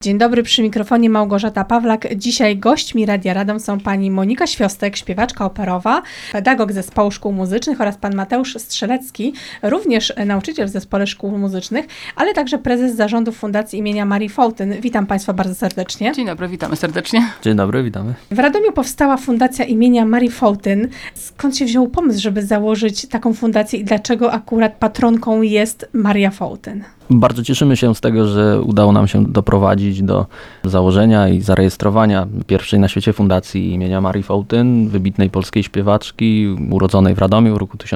Dzień dobry, przy mikrofonie Małgorzata Pawlak. Dzisiaj gośćmi Radia Radom są pani Monika Świąstek, śpiewaczka operowa, pedagog Zespołu Szkół Muzycznych oraz pan Mateusz Strzelecki, również nauczyciel w Zespole Szkół Muzycznych, ale także prezes zarządu Fundacji imienia Marii Fołtyn. Witam państwa bardzo serdecznie. Dzień dobry, witamy serdecznie. Dzień dobry, witamy. W Radomiu powstała Fundacja imienia Marii Fołtyn. Skąd się wziął pomysł, żeby założyć taką fundację i dlaczego akurat patronką jest Maria Fołtyn? Bardzo cieszymy się z tego, że udało nam się doprowadzić do założenia i zarejestrowania pierwszej na świecie fundacji imienia Marii Fołtyn, wybitnej polskiej śpiewaczki, urodzonej w Radomiu w roku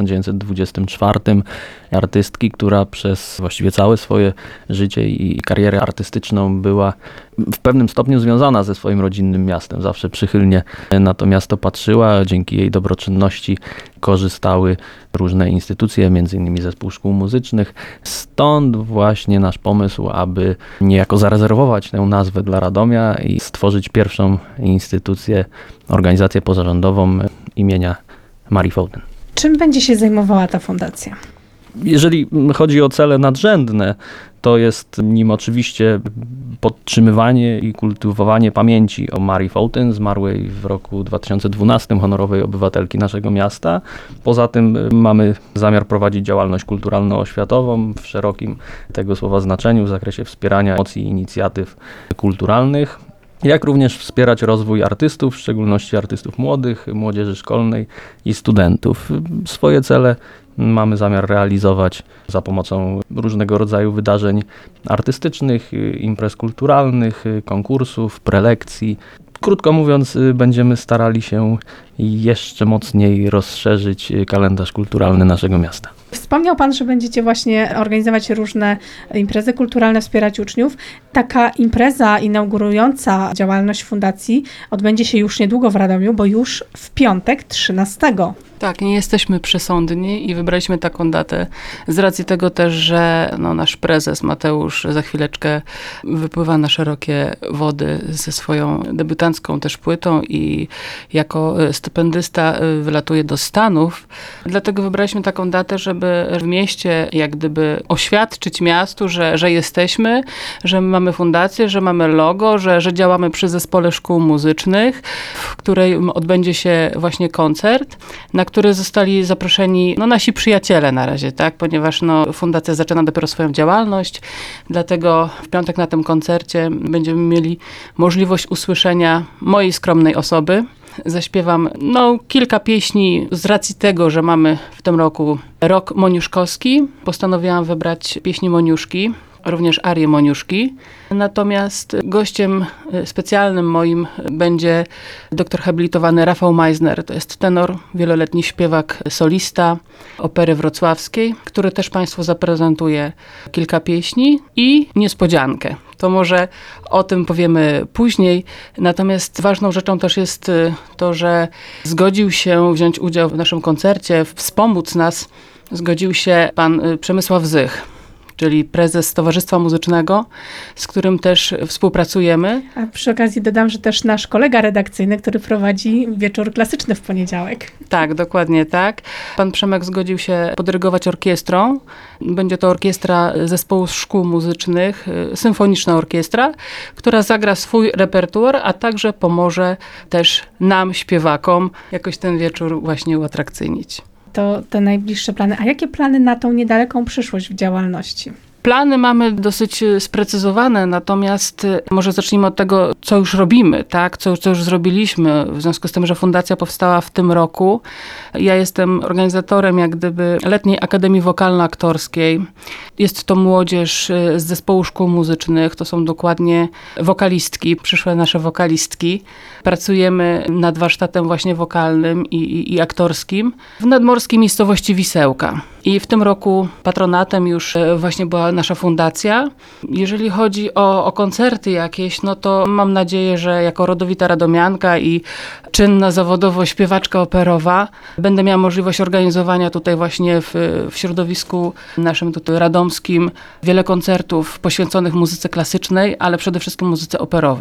1924, artystki, która przez właściwie całe swoje życie i karierę artystyczną była w pewnym stopniu związana ze swoim rodzinnym miastem. Zawsze przychylnie na to miasto patrzyła. Dzięki jej dobroczynności korzystały różne instytucje, m.in. Zespół Szkół Muzycznych. Stąd właśnie nasz pomysł, aby niejako zarezerwować tę nazwę dla Radomia i stworzyć pierwszą instytucję, organizację pozarządową imienia Marii Fołtyn. Czym będzie się zajmowała ta fundacja? Jeżeli chodzi o cele nadrzędne, to jest nim oczywiście podtrzymywanie i kultywowanie pamięci o Marii Fołtyn, zmarłej w roku 2012, honorowej obywatelki naszego miasta. Poza tym mamy zamiar prowadzić działalność kulturalno-oświatową w szerokim tego słowa znaczeniu w zakresie wspierania emocji i inicjatyw kulturalnych, jak również wspierać rozwój artystów, w szczególności artystów młodych, młodzieży szkolnej i studentów. Swoje cele mamy zamiar realizować za pomocą różnego rodzaju wydarzeń artystycznych, imprez kulturalnych, konkursów, prelekcji. Krótko mówiąc, będziemy starali się jeszcze mocniej rozszerzyć kalendarz kulturalny naszego miasta. Wspomniał pan, że będziecie właśnie organizować różne imprezy kulturalne, wspierać uczniów. Taka impreza inaugurująca działalność fundacji odbędzie się już niedługo w Radomiu, bo już w piątek 13. Tak, nie jesteśmy przesądni i wybraliśmy taką datę z racji tego też, że nasz prezes Mateusz za chwileczkę wypływa na szerokie wody ze swoją debiutancką też płytą i jako stypendysta wylatuje do Stanów. Dlatego wybraliśmy taką datę, żeby w mieście jak gdyby oświadczyć miastu, że jesteśmy, że mamy fundację, że mamy logo, że działamy przy Zespole Szkół Muzycznych, w której odbędzie się właśnie koncert, na który zostali zaproszeni nasi przyjaciele na razie, tak? Ponieważ fundacja zaczyna dopiero swoją działalność, dlatego w piątek na tym koncercie będziemy mieli możliwość usłyszenia mojej skromnej osoby. Zaśpiewam kilka pieśni z racji tego, że mamy w tym roku rok moniuszkowski. Postanowiłam wybrać pieśni Moniuszki, również arię Moniuszki. Natomiast gościem specjalnym moim będzie doktor habilitowany Rafał Meisner. To jest tenor, wieloletni śpiewak, solista Opery Wrocławskiej, który też państwu zaprezentuje kilka pieśni i niespodziankę. To może o tym powiemy później. Natomiast ważną rzeczą też jest to, że zgodził się wziąć udział w naszym koncercie, wspomóc nas, zgodził się pan Przemysław Zych, czyli prezes Towarzystwa Muzycznego, z którym też współpracujemy. A przy okazji dodam, że też nasz kolega redakcyjny, który prowadzi wieczór klasyczny w poniedziałek. Tak, dokładnie tak. Pan Przemek zgodził się podyrygować orkiestrą. Będzie to orkiestra Zespołu Szkół Muzycznych, symfoniczna orkiestra, która zagra swój repertuar, a także pomoże też nam, śpiewakom, jakoś ten wieczór właśnie uatrakcyjnić. To te najbliższe plany. A jakie plany na tą niedaleką przyszłość w działalności? Plany mamy dosyć sprecyzowane, natomiast może zacznijmy od tego, co już robimy, tak? Co już zrobiliśmy, w związku z tym, że fundacja powstała w tym roku. Ja jestem organizatorem jak gdyby Letniej Akademii Wokalno-Aktorskiej. Jest to młodzież z Zespołu Szkół Muzycznych, to są dokładnie wokalistki, przyszłe nasze wokalistki. Pracujemy nad warsztatem właśnie wokalnym i aktorskim w nadmorskiej miejscowości Wisełka. I w tym roku patronatem już właśnie była nasza fundacja. Jeżeli chodzi o koncerty jakieś, to mam nadzieję, że jako rodowita radomianka i czynna zawodowo śpiewaczka operowa będę miała możliwość organizowania tutaj właśnie w środowisku naszym tutaj radomskim wiele koncertów poświęconych muzyce klasycznej, ale przede wszystkim muzyce operowej.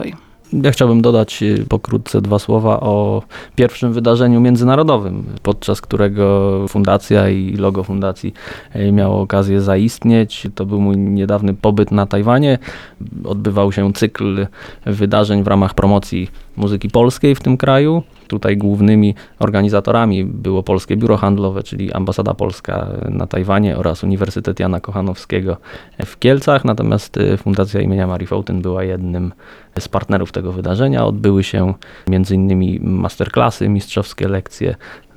Ja chciałbym dodać pokrótce 2 słowa o pierwszym wydarzeniu międzynarodowym, podczas którego fundacja i logo fundacji miało okazję zaistnieć. To był mój niedawny pobyt na Tajwanie. Odbywał się cykl wydarzeń w ramach promocji muzyki polskiej w tym kraju. Tutaj głównymi organizatorami było Polskie Biuro Handlowe, czyli Ambasada Polska na Tajwanie oraz Uniwersytet Jana Kochanowskiego w Kielcach. Natomiast Fundacja imienia Marii Fountain była jednym z partnerów tego wydarzenia. Odbyły się m.in. masterclassy, mistrzowskie lekcje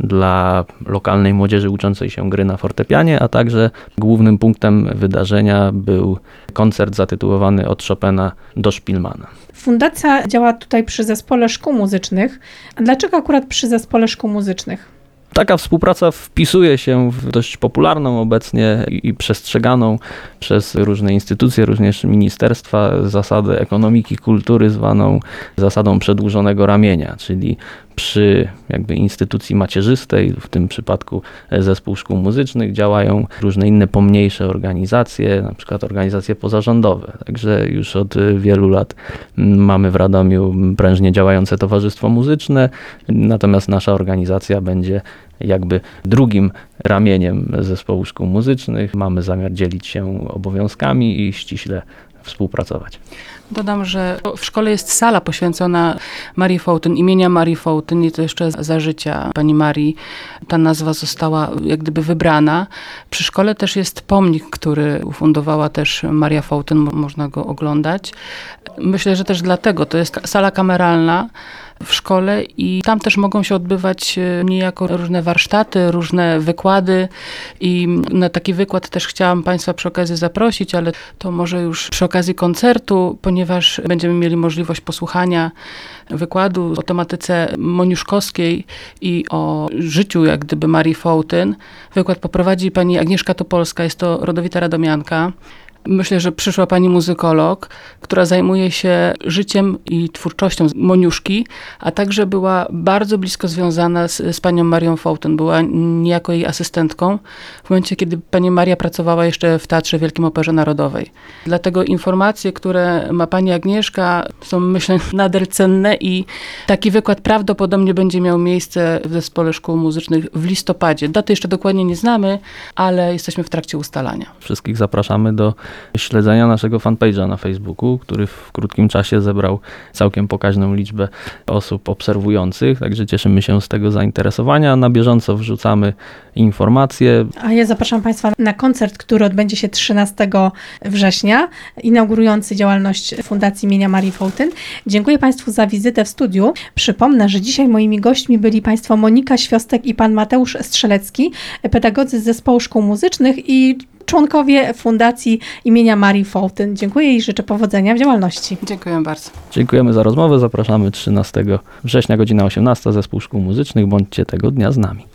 dla lokalnej młodzieży uczącej się gry na fortepianie, a także głównym punktem wydarzenia był koncert zatytułowany Od Chopina do Szpilmana. Fundacja działa tutaj przy Zespole Szkół Muzycznych. A dlaczego akurat przy Zespole Szkół Muzycznych? Taka współpraca wpisuje się w dość popularną obecnie i przestrzeganą przez różne instytucje, również ministerstwa, zasadę ekonomiki kultury zwaną zasadą przedłużonego ramienia, czyli przy jakby instytucji macierzystej, w tym przypadku Zespół Szkół Muzycznych, działają różne inne pomniejsze organizacje, na przykład organizacje pozarządowe. Także już od wielu lat mamy w Radomiu prężnie działające towarzystwo muzyczne, natomiast nasza organizacja będzie jakby drugim ramieniem Zespołu Szkół Muzycznych. Mamy zamiar dzielić się obowiązkami i ściśle współpracować. Dodam, że w szkole jest sala poświęcona Marii Fountain, imienia Marii Fountain i to jeszcze za życia pani Marii. Ta nazwa została jak gdyby wybrana. Przy szkole też jest pomnik, który ufundowała też Maria Fountain, można go oglądać. Myślę, że też dlatego to jest sala kameralna w szkole i tam też mogą się odbywać niejako różne warsztaty, różne wykłady i na taki wykład też chciałam Państwa przy okazji zaprosić, ale to może już przy okazji koncertu, ponieważ będziemy mieli możliwość posłuchania wykładu o tematyce moniuszkowskiej i o życiu jak gdyby Marii Fountain. Wykład poprowadzi pani Agnieszka Topolska, jest to rodowita radomianka. Myślę, że przyszła pani muzykolog, która zajmuje się życiem i twórczością Moniuszki, a także była bardzo blisko związana z panią Marią Fountain. Była niejako jej asystentką w momencie, kiedy pani Maria pracowała jeszcze w Teatrze Wielkim Operze Narodowej. Dlatego informacje, które ma pani Agnieszka, są, myślę, nader cenne i taki wykład prawdopodobnie będzie miał miejsce w Zespole Szkół Muzycznych w listopadzie. Daty jeszcze dokładnie nie znamy, ale jesteśmy w trakcie ustalania. Wszystkich zapraszamy do śledzenia naszego fanpage'a na Facebooku, który w krótkim czasie zebrał całkiem pokaźną liczbę osób obserwujących, także cieszymy się z tego zainteresowania. Na bieżąco wrzucamy informacje. A ja zapraszam Państwa na koncert, który odbędzie się 13 września, inaugurujący działalność Fundacji imienia Marii Fountain. Dziękuję Państwu za wizytę w studiu. Przypomnę, że dzisiaj moimi gośćmi byli Państwo Monika Świąstek i Pan Mateusz Strzelecki, pedagodzy z Zespołu Szkół Muzycznych i członkowie Fundacji imienia Marii Fountain. Dziękuję i życzę powodzenia w działalności. Dziękuję bardzo. Dziękujemy za rozmowę. Zapraszamy 13 września, godzina 18, Zespół Szkół Muzycznych. Bądźcie tego dnia z nami.